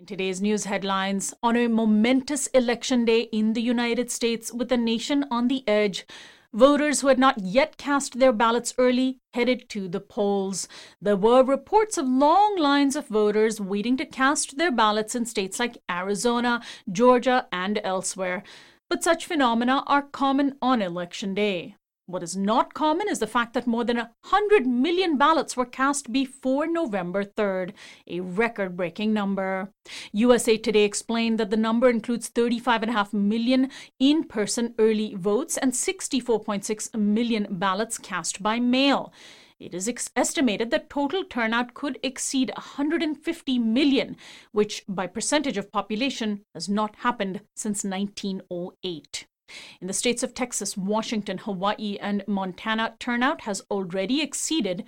In today's news headlines, on a momentous election day in the United States with the nation on the edge, voters who had not yet cast their ballots early headed to the polls. There were reports of long lines of voters waiting to cast their ballots in states like Arizona, Georgia, and elsewhere. But such phenomena are common on Election Day. What is not common is the fact that more than 100 million ballots were cast before November 3rd, a record-breaking number. USA Today explained that the number includes 35.5 million in-person early votes and 64.6 million ballots cast by mail. It is estimated that total turnout could exceed 150 million, which by percentage of population has not happened since 1908. In the states of Texas, Washington, Hawaii, and Montana, turnout has already exceeded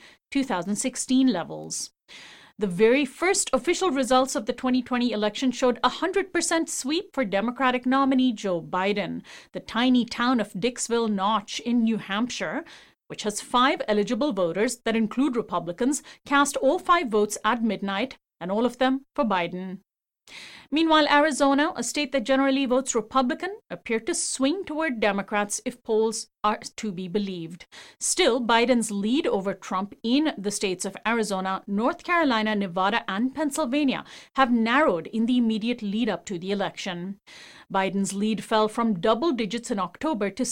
2016 levels. The very first official results of the 2020 election showed a 100% sweep for Democratic nominee Joe Biden. The tiny town of Dixville Notch in New Hampshire, which has 5 eligible voters that include Republicans, cast all 5 votes at midnight, and all of them for Biden. Meanwhile, Arizona, a state that generally votes Republican, appeared to swing toward Democrats if polls are to be believed. Still, Biden's lead over Trump in the states of Arizona, North Carolina, Nevada, and Pennsylvania have narrowed in the immediate lead up to the election. Biden's lead fell from double digits in October to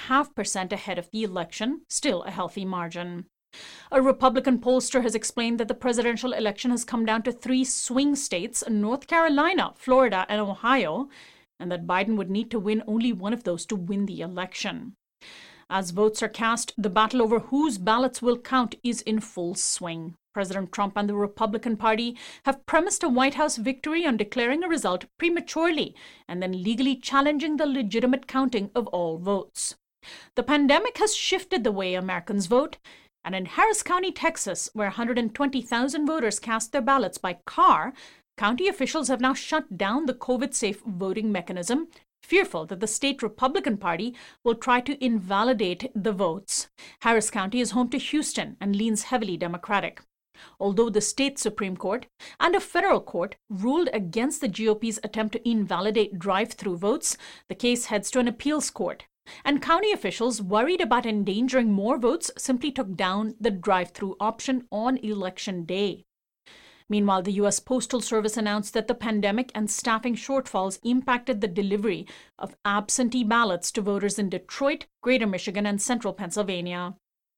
7.5% ahead of the election, still a healthy margin. A Republican pollster has explained that the presidential election has come down to 3 swing states, North Carolina, Florida, and Ohio, and that Biden would need to win only one of those to win the election. As votes are cast, the battle over whose ballots will count is in full swing. President Trump and the Republican Party have premised a White House victory on declaring a result prematurely and then legally challenging the legitimate counting of all votes. The pandemic has shifted the way Americans vote. And in Harris County, Texas, where 120,000 voters cast their ballots by car, county officials have now shut down the COVID-safe voting mechanism, fearful that the state Republican Party will try to invalidate the votes. Harris County is home to Houston and leans heavily Democratic. Although the state Supreme Court and a federal court ruled against the GOP's attempt to invalidate drive-through votes, the case heads to an appeals court. And county officials, worried about endangering more votes, simply took down the drive-through option on Election Day. Meanwhile, the U.S. Postal Service announced that the pandemic and staffing shortfalls impacted the delivery of absentee ballots to voters in Detroit, Greater Michigan, and Central Pennsylvania.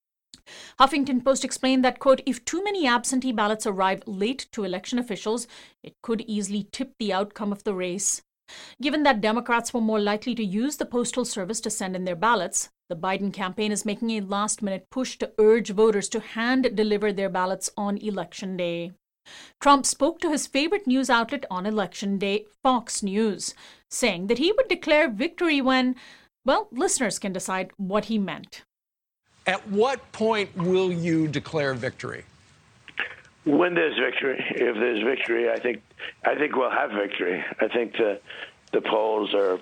Huffington Post explained that, quote, if too many absentee ballots arrive late to election officials, it could easily tip the outcome of the race. Given that Democrats were more likely to use the Postal Service to send in their ballots, the Biden campaign is making a last-minute push to urge voters to hand-deliver their ballots on Election Day. Trump spoke to his favorite news outlet on Election Day, Fox News, saying that he would declare victory when, well, listeners can decide what he meant. At what point will you declare victory? When there's victory. If there's victory, I think we'll have victory. I think the polls are,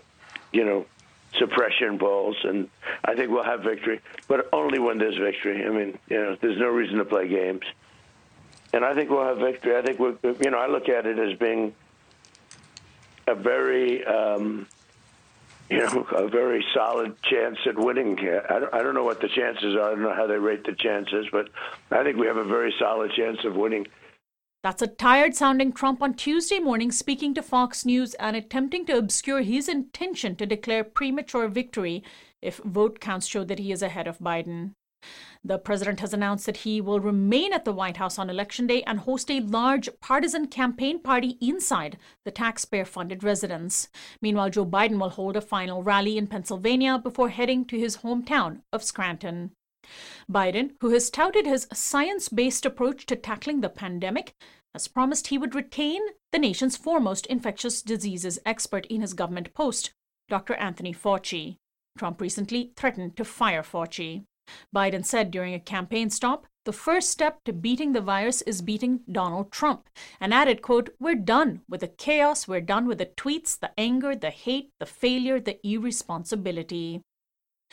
suppression polls, and I think we'll have victory, but only when there's victory. I mean, there's no reason to play games. And I think we'll have victory. I think I look at it as being a very, a very solid chance at winning here. I don't know what the chances are. I don't know how they rate the chances, but I think we have a very solid chance of winning. That's a tired-sounding Trump on Tuesday morning speaking to Fox News and attempting to obscure his intention to declare premature victory if vote counts show that he is ahead of Biden. The president has announced that he will remain at the White House on Election Day and host a large partisan campaign party inside the taxpayer-funded residence. Meanwhile, Joe Biden will hold a final rally in Pennsylvania before heading to his hometown of Scranton. Biden, who has touted his science-based approach to tackling the pandemic, has promised he would retain the nation's foremost infectious diseases expert in his government post, Dr. Anthony Fauci. Trump recently threatened to fire Fauci. Biden said during a campaign stop, the first step to beating the virus is beating Donald Trump, and added, quote, we're done with the chaos, we're done with the tweets, the anger, the hate, the failure, the irresponsibility.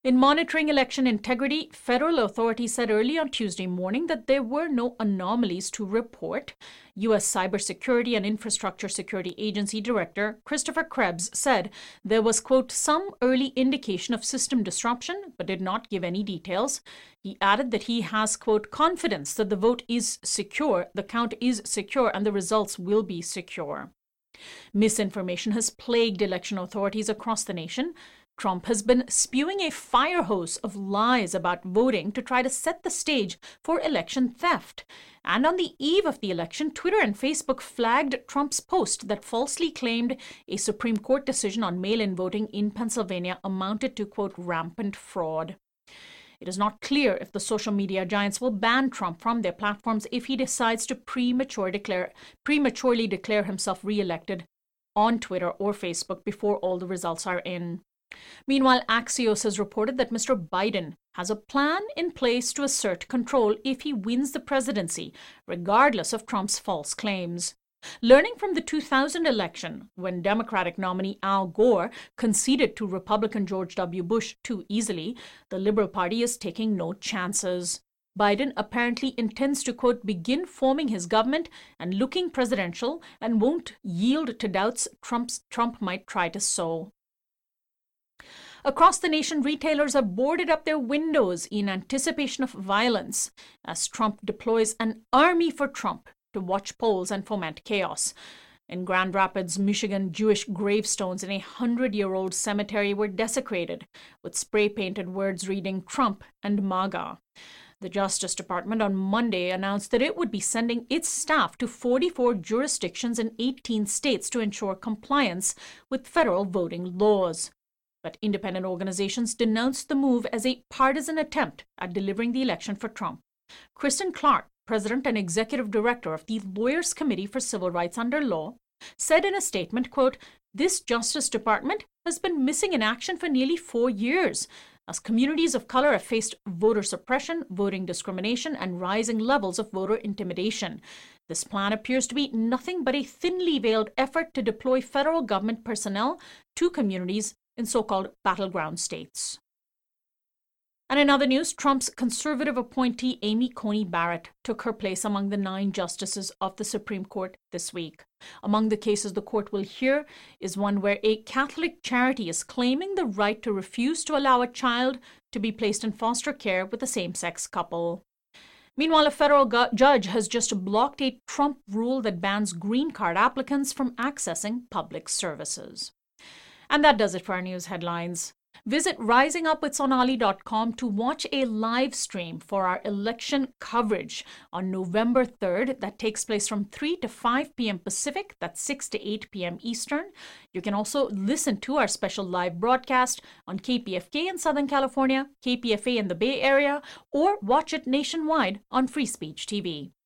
In monitoring election integrity, federal authorities said early on Tuesday morning that there were no anomalies to report. U.S. Cybersecurity and Infrastructure Security Agency Director Christopher Krebs said there was, quote, some early indication of system disruption, but did not give any details. He added that he has, quote, confidence that the vote is secure, the count is secure, and the results will be secure. Misinformation has plagued election authorities across the nation. Trump has been spewing a fire hose of lies about voting to try to set the stage for election theft. And on the eve of the election, Twitter and Facebook flagged Trump's post that falsely claimed a Supreme Court decision on mail-in voting in Pennsylvania amounted to, quote, rampant fraud. It is not clear if the social media giants will ban Trump from their platforms if he decides to prematurely declare himself re-elected on Twitter or Facebook before all the results are in. Meanwhile, Axios has reported that Mr. Biden has a plan in place to assert control if he wins the presidency, regardless of Trump's false claims. Learning from the 2000 election, when Democratic nominee Al Gore conceded to Republican George W. Bush too easily, the Liberal Party is taking no chances. Biden apparently intends to, quote, begin forming his government and looking presidential and won't yield to doubts Trump might try to sow. Across the nation, retailers have boarded up their windows in anticipation of violence as Trump deploys an army for Trump to watch polls and foment chaos. In Grand Rapids, Michigan, Jewish gravestones in a 100-year-old cemetery were desecrated with spray-painted words reading Trump and MAGA. The Justice Department on Monday announced that it would be sending its staff to 44 jurisdictions in 18 states to ensure compliance with federal voting laws. But independent organizations denounced the move as a partisan attempt at delivering the election for Trump. Kristen Clark, president and executive director of the Lawyers Committee for Civil Rights Under Law, said in a statement, quote, this Justice Department has been missing in action for nearly 4 years, as communities of color have faced voter suppression, voting discrimination, and rising levels of voter intimidation. This plan appears to be nothing but a thinly veiled effort to deploy federal government personnel to communities in so-called battleground states. And in other news, Trump's conservative appointee Amy Coney Barrett took her place among the 9 justices of the Supreme Court this week. Among the cases the court will hear is one where a Catholic charity is claiming the right to refuse to allow a child to be placed in foster care with a same-sex couple. Meanwhile, a federal judge has just blocked a Trump rule that bans green card applicants from accessing public services. And that does it for our news headlines. Visit risingupwithsonali.com to watch a live stream for our election coverage on November 3rd. That takes place from 3 to 5 p.m. Pacific. That's 6 to 8 p.m. Eastern. You can also listen to our special live broadcast on KPFK in Southern California, KPFA in the Bay Area, or watch it nationwide on Free Speech TV.